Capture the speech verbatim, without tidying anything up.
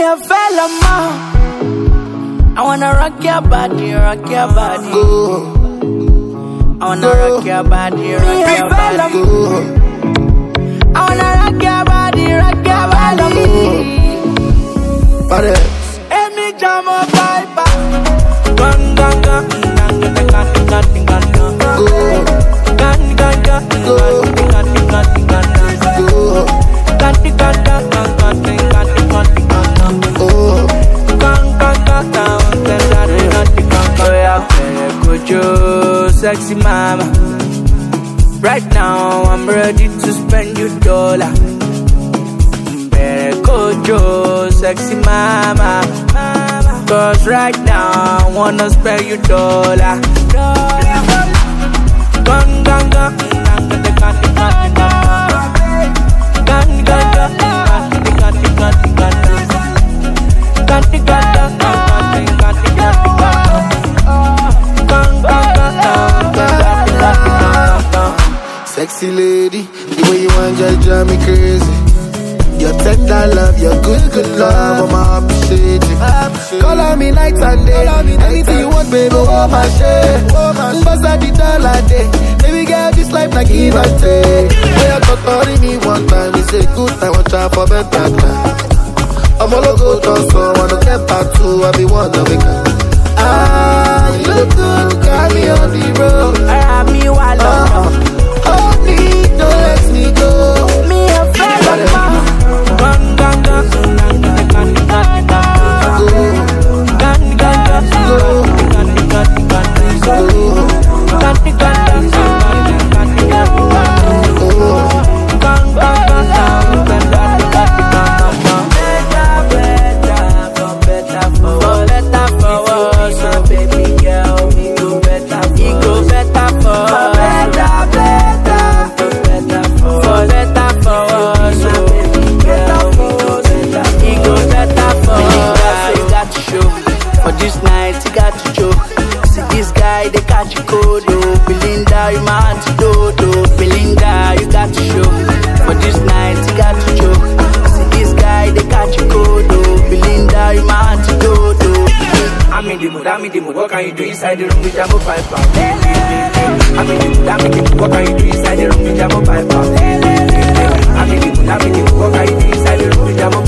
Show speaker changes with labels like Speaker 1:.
Speaker 1: a fella man. I wanna rock your body, rock your body.
Speaker 2: Go.
Speaker 1: I wanna rock your body, rock your body.
Speaker 2: Go.
Speaker 1: I wanna rock your body, rock your body.
Speaker 2: Body.
Speaker 1: Emi jamo piper. Gang gang gang gang gang gang gang gang.
Speaker 2: Go.
Speaker 1: Gang gang gang
Speaker 2: Go.
Speaker 1: gang gang gang gang.
Speaker 2: Go.
Speaker 1: Gang gang gang gang gang gang gang gang.
Speaker 2: Oh.
Speaker 1: Gang gang gang gang gang gang gang. Oh yeah, Kojo, sexy mama. Right now I'm ready to spend your dollar. Kojo, sexy mama. Cause right now I wanna spend your dollar. Gang gang gang gang gang gang gang gang gang
Speaker 2: Sexy lady, the way you want just drive me crazy. Your tender love, your good, good love, I'ma appreciate it. Call on me night and day, anything you want, baby, oh my shit. Bust out the dollar day, baby girl, this life like give and take. When you talk me one time, we say good time, watch out for better time. I'm all go to so wanna get back to, I be one of it. Ah, you look good, got me on the road.
Speaker 1: I have me while
Speaker 2: uh, hold me, don't let me go.
Speaker 1: Me a fella man. Gang gang gang gang gang gang gang. Gang gang gang gang gang gang gang. Gang gang gang gang gang. They catch you cold, oh. Belinda, you my antidote, oh. Belinda, you got to show. For this night, you got to choke. See this guy, they catch you cold, oh. Belinda, you my antidote, oh. I'm in the mood, I'm in the mood. What can you do inside the room with Jamo Piper? I'm in the mood, I'm in the mood. What can you do inside the room with Jamo Piper? I'm in the mood, I'm in the mood. What can you do inside the room with Jamo Piper?